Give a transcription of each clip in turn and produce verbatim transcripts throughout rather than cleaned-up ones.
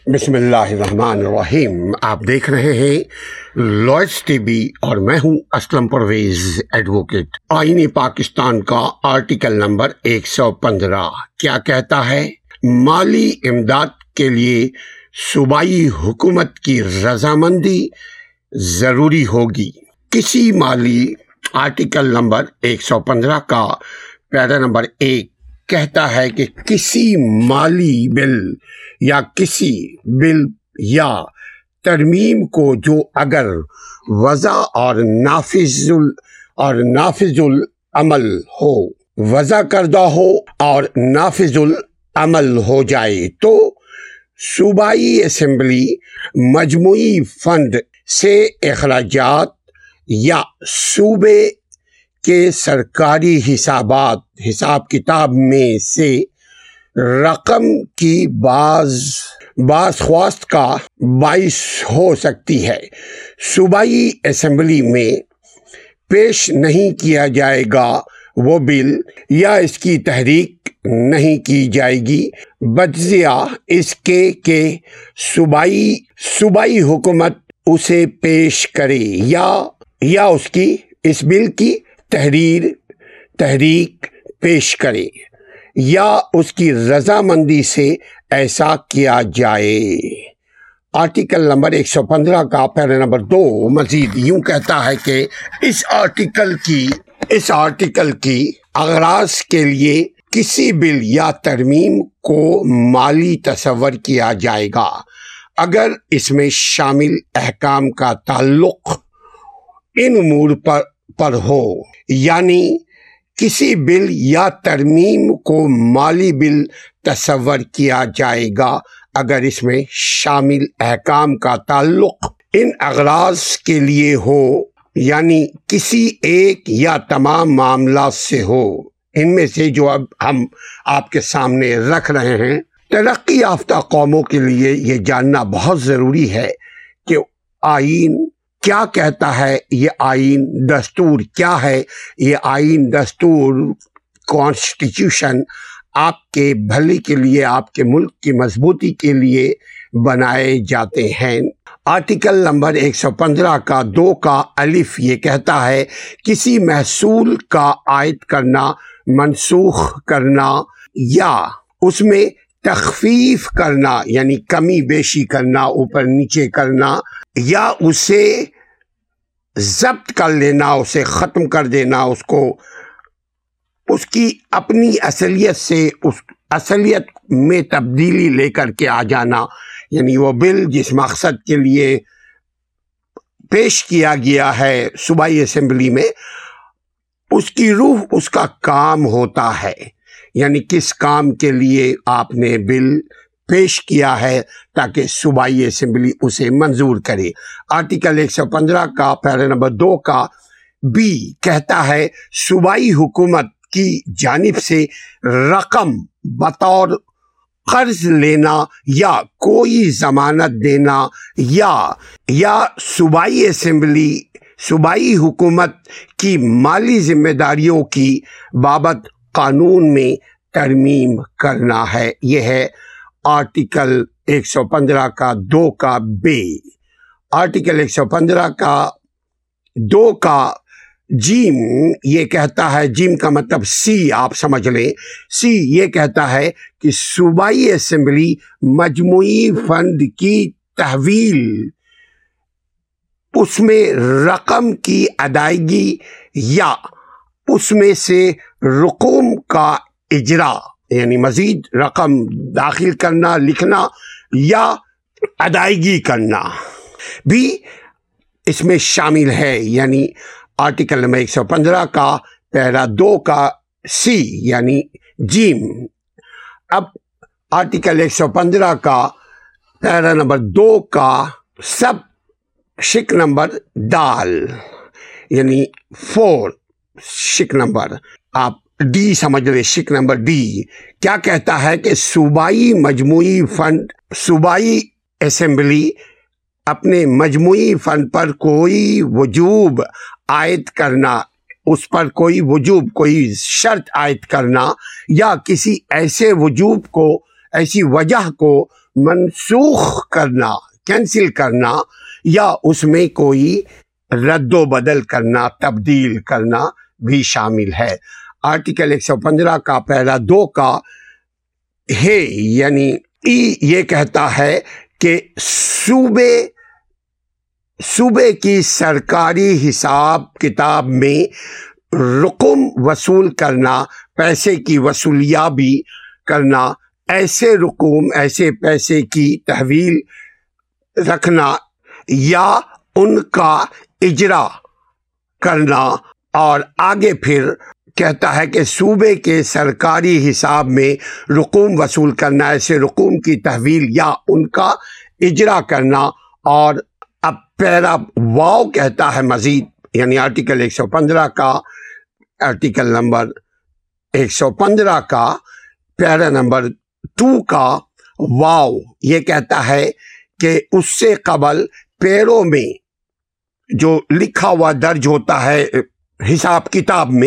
بسم اللہ الرحمن الرحیم۔ آپ دیکھ رہے ہیں لوئس ٹی وی اور میں ہوں اسلم پرویز ایڈوکیٹ۔ آئین پاکستان کا آرٹیکل نمبر ایک سو پندرہ کیا کہتا ہے؟ مالی امداد کے لیے صوبائی حکومت کی رضامندی ضروری ہوگی۔ کسی مالی آرٹیکل نمبر ایک سو پندرہ کا پیرا نمبر ایک کہتا ہے کہ کسی مالی بل یا کسی بل یا ترمیم کو جو اگر وضع اور نافذ ال اور نافذ العمل ہو وضع کردہ ہو اور نافذ العمل ہو جائے تو صوبائی اسمبلی مجموعی فنڈ سے اخراجات یا صوبے کے سرکاری حسابات حساب کتاب میں سے رقم کی باز بازخواست کا باعث ہو سکتی ہے۔ صوبائی اسمبلی میں پیش نہیں کیا جائے گا وہ بل یا اس کی تحریک نہیں کی جائے گی بجزیہ اس کے کہ صوبائی صوبائی حکومت اسے پیش کرے یا یا اس کی اس بل کی تحریر تحریک پیش کرے یا اس کی رضامندی سے ایسا کیا جائے۔ آرٹیکل نمبر ایک سو پندرہ کا پیرا نمبر دو مزید یوں کہتا ہے کہ اس آرٹیکل کی اس آرٹیکل کی اغراض کے لیے کسی بل یا ترمیم کو مالی تصور کیا جائے گا اگر اس میں شامل احکام کا تعلق ان امور پر پر ہو، یعنی کسی بل یا ترمیم کو مالی بل تصور کیا جائے گا اگر اس میں شامل احکام کا تعلق ان اغراض کے لیے ہو، یعنی کسی ایک یا تمام معاملات سے ہو۔ ان میں سے جو اب ہم آپ کے سامنے رکھ رہے ہیں، ترقی یافتہ قوموں کے لیے یہ جاننا بہت ضروری ہے کہ آئین کیا کہتا ہے، یہ آئین دستور کیا ہے۔ یہ آئین دستور کانسٹیٹیوشن آپ کے بھلے کے لیے، آپ کے ملک کی مضبوطی کے لیے بنائے جاتے ہیں۔ آرٹیکل نمبر ایک سو پندرہ کا دو کا الف یہ کہتا ہے کسی محصول کا عائد کرنا، منسوخ کرنا یا اس میں تخفیف کرنا، یعنی کمی بیشی کرنا، اوپر نیچے کرنا، یا اسے ضبط کر لینا، اسے ختم کر دینا، اس کو اس کی اپنی اصلیت سے اس اصلیت میں تبدیلی لے کر کے آ جانا، یعنی وہ بل جس مقصد کے لیے پیش کیا گیا ہے صوبائی اسمبلی میں، اس کی روح اس کا کام ہوتا ہے، یعنی کس کام کے لیے آپ نے بل پیش کیا ہے تاکہ صوبائی اسمبلی اسے منظور کرے۔ آرٹیکل ایک سو پندرہ کا پیرا نمبر دو کا بی کہتا ہے صوبائی حکومت کی جانب سے رقم بطور قرض لینا یا کوئی ضمانت دینا یا یا صوبائی اسمبلی صوبائی حکومت کی مالی ذمہ داریوں کی بابت قانون میں ترمیم کرنا ہے۔ یہ ہے آرٹیکل ایک سو پندرہ کا دو کا بے۔ آرٹیکل ایک سو پندرہ کا دو کا جیم یہ کہتا ہے، جیم کا مطلب سی آپ سمجھ لیں، سی یہ کہتا ہے کہ صوبائی اسمبلی مجموعی فنڈ کی تحویل، اس میں رقم کی ادائیگی یا اس میں سے رقوم کا اجرا، یعنی مزید رقم داخل کرنا، لکھنا یا ادائیگی کرنا بھی اس میں شامل ہے، یعنی آرٹیکل نمبر ایک سو پندرہ کا پیرا دو کا سی یعنی جیم۔ اب آرٹیکل ایک سو پندرہ کا پیرا نمبر دو کا سب شک نمبر دال یعنی فور شک نمبر، آپ ڈی سمجھ لیں، شک نمبر ڈی کیا کہتا ہے کہ صوبائی مجموعی فنڈ صوبائی اسمبلی اپنے مجموعی فنڈ پر کوئی وجوب عائد کرنا، اس پر کوئی وجوب کوئی شرط عائد کرنا یا کسی ایسے وجوب کو ایسی وجہ کو منسوخ کرنا، کینسل کرنا، یا اس میں کوئی رد و بدل کرنا، تبدیل کرنا بھی شامل ہے۔ آرٹیکل ایک سو پندرہ کا پیرا دو کا ہے یعنی ای یہ کہتا ہے کہ صوبے صوبے کی سرکاری حساب کتاب میں رقم وصول کرنا، پیسے کی وصولیابی کرنا، ایسے رقوم ایسے پیسے کی تحویل رکھنا یا ان کا اجرا کرنا، اور آگے پھر کہتا ہے کہ صوبے کے سرکاری حساب میں رقوم وصول کرنا، ایسے رقوم کی تحویل یا ان کا اجرا کرنا۔ اور اب پیرا واو کہتا ہے مزید، یعنی آرٹیکل ایک سو پندرہ کا آرٹیکل نمبر ایک سو پندرہ کا پیرا نمبر ٹو کا واو یہ کہتا ہے کہ اس سے قبل پیروں میں جو لکھا ہوا درج ہوتا ہے حساب کتاب میں،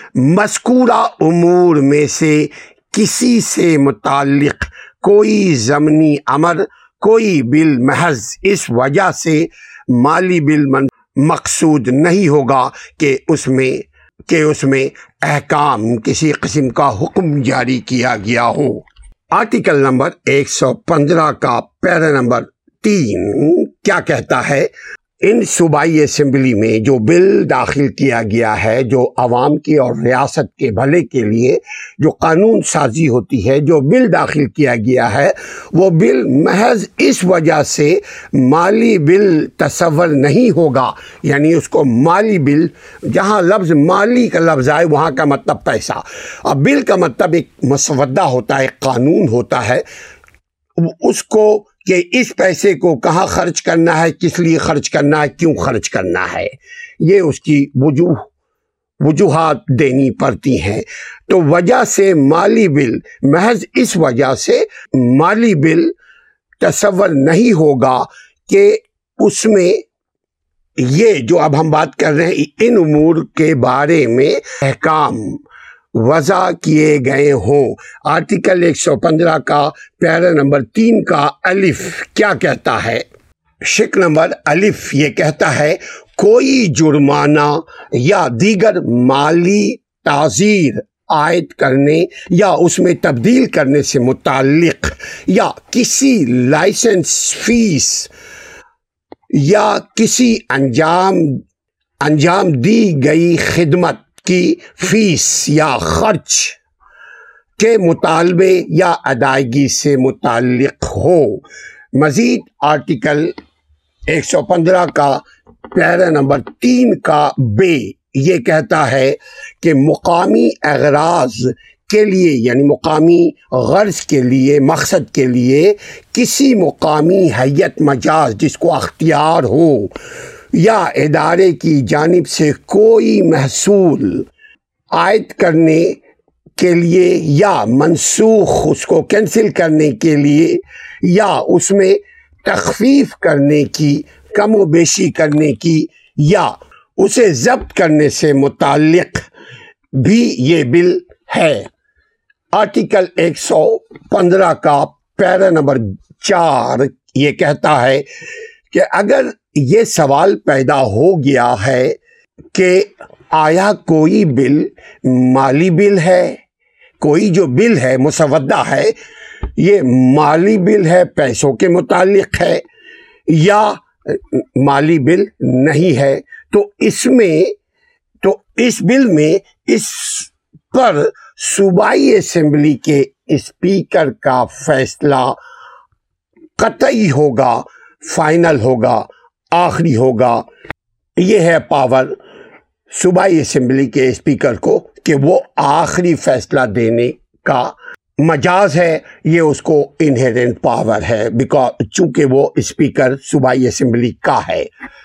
مذکورہ امور میں سے کسی سے متعلق کوئی ضمنی امر، کوئی بل محض اس وجہ سے مالی بل مقصود نہیں ہوگا کہ اس میں کہ اس میں احکام کسی قسم کا حکم جاری کیا گیا ہو۔ آرٹیکل نمبر ایک سو پندرہ کا پیرا نمبر تین کیا کہتا ہے؟ ان صوبائی اسمبلی میں جو بل داخل کیا گیا ہے، جو عوام کی اور ریاست کے بھلے کے لیے جو قانون سازی ہوتی ہے، جو بل داخل کیا گیا ہے، وہ بل محض اس وجہ سے مالی بل تصور نہیں ہوگا، یعنی اس کو مالی بل، جہاں لفظ مالی کا لفظ آئے وہاں کا مطلب پیسہ، اور بل کا مطلب ایک مسودہ ہوتا ہے، ایک قانون ہوتا ہے، اس کو کہ اس پیسے کو کہاں خرچ کرنا ہے، کس لیے خرچ کرنا ہے، کیوں خرچ کرنا ہے، یہ اس کی وجوہ وجوہات دینی پڑتی ہیں۔ تو وجہ سے مالی بل، محض اس وجہ سے مالی بل تصور نہیں ہوگا کہ اس میں یہ جو اب ہم بات کر رہے ہیں ان امور کے بارے میں احکام وضع کیے گئے ہوں۔ آرٹیکل ایک سو پندرہ کا پیرا نمبر تین کا الف کیا کہتا ہے؟ شق نمبر الف یہ کہتا ہے کوئی جرمانہ یا دیگر مالی تعزیر عائد کرنے یا اس میں تبدیل کرنے سے متعلق یا کسی لائسنس فیس یا کسی انجام انجام دی گئی خدمت کی فیس یا خرچ کے مطالبے یا ادائیگی سے متعلق ہو۔ مزید آرٹیکل ایک سو پندرہ کا پیرا نمبر تین کا بے یہ کہتا ہے کہ مقامی اغراض کے لیے، یعنی مقامی غرض کے لیے، مقصد کے لیے کسی مقامی ہیئت مجاز جس کو اختیار ہو یا ادارے کی جانب سے کوئی محصول عائد کرنے کے لیے یا منسوخ اس کو کینسل کرنے کے لیے یا اس میں تخفیف کرنے کی، کم و بیشی کرنے کی یا اسے ضبط کرنے سے متعلق بھی یہ بل ہے۔ آرٹیکل ایک سو پندرہ کا پیرا نمبر چار یہ کہتا ہے کہ اگر یہ سوال پیدا ہو گیا ہے کہ آیا کوئی بل مالی بل ہے، کوئی جو بل ہے مسودہ ہے یہ مالی بل ہے، پیسوں کے متعلق ہے یا مالی بل نہیں ہے، تو اس میں تو اس بل میں اس پر صوبائی اسمبلی کے اسپیکر کا فیصلہ قطعی ہوگا، فائنل ہوگا، آخری ہوگا۔ یہ ہے پاور صوبائی اسمبلی کے اسپیکر کو کہ وہ آخری فیصلہ دینے کا مجاز ہے، یہ اس کو انہیرنٹ پاور ہے بیکاز چونکہ وہ اسپیکر صوبائی اسمبلی کا ہے۔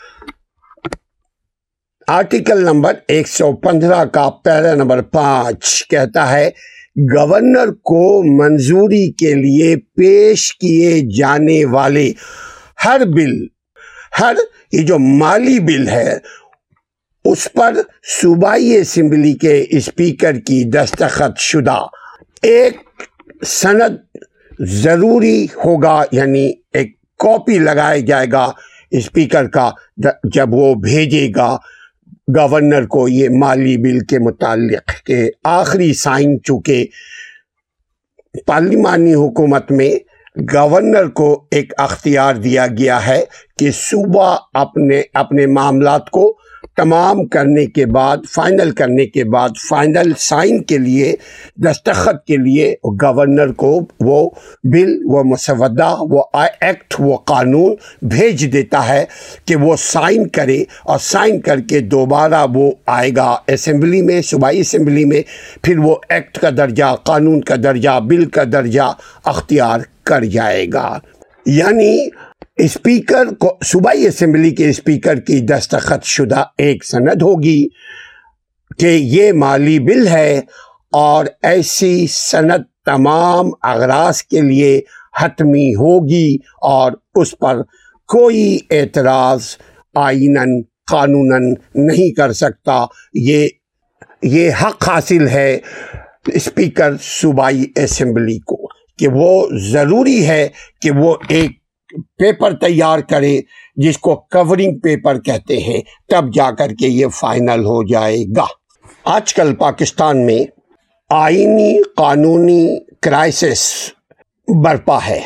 آرٹیکل نمبر ایک سو پندرہ کا پیرا نمبر پانچ کہتا ہے گورنر کو منظوری کے لیے پیش کیے جانے والے ہر بل، ہر یہ جو مالی بل ہے اس پر صوبائی اسمبلی کے اسپیکر کی دستخط شدہ ایک سند ضروری ہوگا، یعنی ایک کاپی لگایا جائے گا اسپیکر کا جب وہ بھیجے گا گورنر کو یہ مالی بل کے متعلق کہ آخری سائن، چونکہ پارلیمانی حکومت میں گورنر کو ایک اختیار دیا گیا ہے کہ صوبہ اپنے اپنے معاملات کو تمام کرنے کے بعد، فائنل کرنے کے بعد، فائنل سائن کے لیے، دستخط کے لیے گورنر کو وہ بل، وہ مسودہ، وہ ایکٹ، وہ قانون بھیج دیتا ہے کہ وہ سائن کرے، اور سائن کر کے دوبارہ وہ آئے گا اسمبلی میں، صوبائی اسمبلی میں، پھر وہ ایکٹ کا درجہ، قانون کا درجہ، بل کا درجہ اختیار کر جائے گا۔ یعنی اسپیکر کو، صوبائی اسمبلی کے اسپیکر کی دستخط شدہ ایک سند ہوگی کہ یہ مالی بل ہے، اور ایسی سند تمام اغراض کے لیے حتمی ہوگی، اور اس پر کوئی اعتراض آئیناً، قانوناً نہیں کر سکتا۔ یہ یہ حق حاصل ہے اسپیکر صوبائی اسمبلی کو کہ وہ ضروری ہے کہ وہ ایک پیپر تیار کرے جس کو کورنگ پیپر کہتے ہیں، تب جا کر کے یہ فائنل ہو جائے گا۔ آج کل پاکستان میں آئینی قانونی کرائسس برپا ہے۔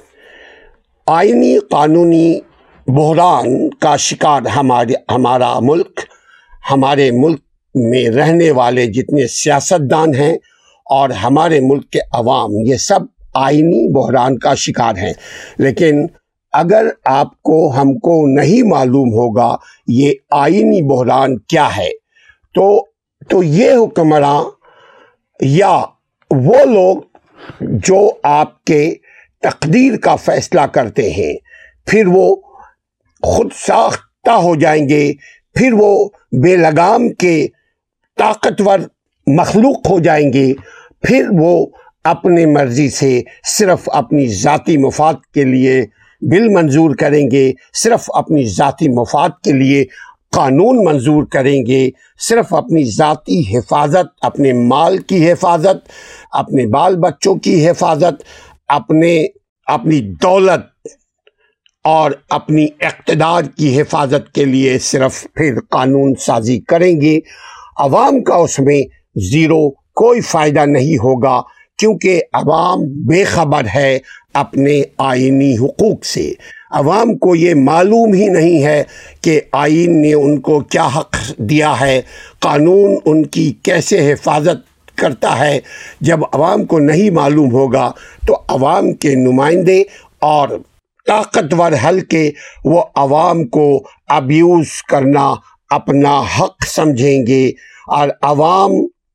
آئینی قانونی بحران کا شکار ہمارے ہمارا ملک، ہمارے ملک میں رہنے والے جتنے سیاستدان ہیں اور ہمارے ملک کے عوام، یہ سب آئینی بحران کا شکار ہیں۔ لیکن اگر آپ کو، ہم کو نہیں معلوم ہوگا یہ آئینی بحران کیا ہے، تو تو یہ حکمراں یا وہ لوگ جو آپ کے تقدیر کا فیصلہ کرتے ہیں، پھر وہ خود ساختہ ہو جائیں گے، پھر وہ بے لگام کے طاقتور مخلوق ہو جائیں گے، پھر وہ اپنے مرضی سے صرف اپنی ذاتی مفاد کے لیے بل منظور کریں گے، صرف اپنی ذاتی مفاد کے لیے قانون منظور کریں گے، صرف اپنی ذاتی حفاظت، اپنے مال کی حفاظت، اپنے بال بچوں کی حفاظت، اپنے اپنی دولت اور اپنی اقتدار کی حفاظت کے لیے صرف پھر قانون سازی کریں گے۔ عوام کا اس میں زیرو کوئی فائدہ نہیں ہوگا، کیونکہ عوام بے خبر ہے اپنے آئینی حقوق سے۔ عوام کو یہ معلوم ہی نہیں ہے کہ آئین نے ان کو کیا حق دیا ہے، قانون ان کی کیسے حفاظت کرتا ہے۔ جب عوام کو نہیں معلوم ہوگا تو عوام کے نمائندے اور طاقتور حلقے وہ عوام کو ابیوز کرنا اپنا حق سمجھیں گے، اور عوام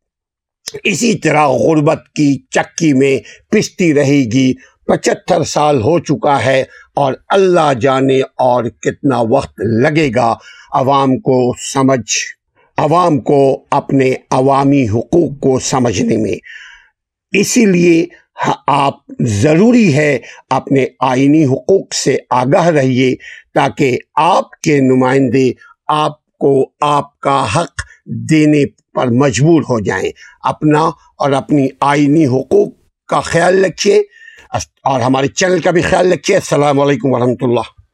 اسی طرح غربت کی چکی میں پستی رہے گی۔ پچہتر سال ہو چکا ہے، اور اللہ جانے اور کتنا وقت لگے گا عوام کو سمجھ عوام کو اپنے عوامی حقوق کو سمجھنے میں۔ اسی لیے آپ ضروری ہے اپنے آئینی حقوق سے آگاہ رہیے، تاکہ آپ کے نمائندے آپ کو آپ کا حق دینے پر مجبور ہو جائیں۔ اپنا اور اپنی آئینی حقوق کا خیال رکھیے، اور ہمارے چینل کا بھی خیال رکھیے۔ السلام علیکم ورحمۃ اللہ۔